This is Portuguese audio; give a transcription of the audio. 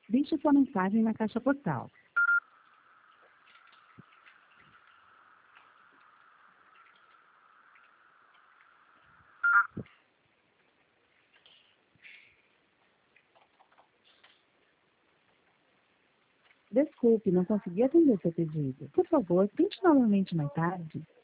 Deixe sua mensagem na caixa postal. Desculpe, não consegui atender seu pedido. Por favor, tente novamente mais tarde.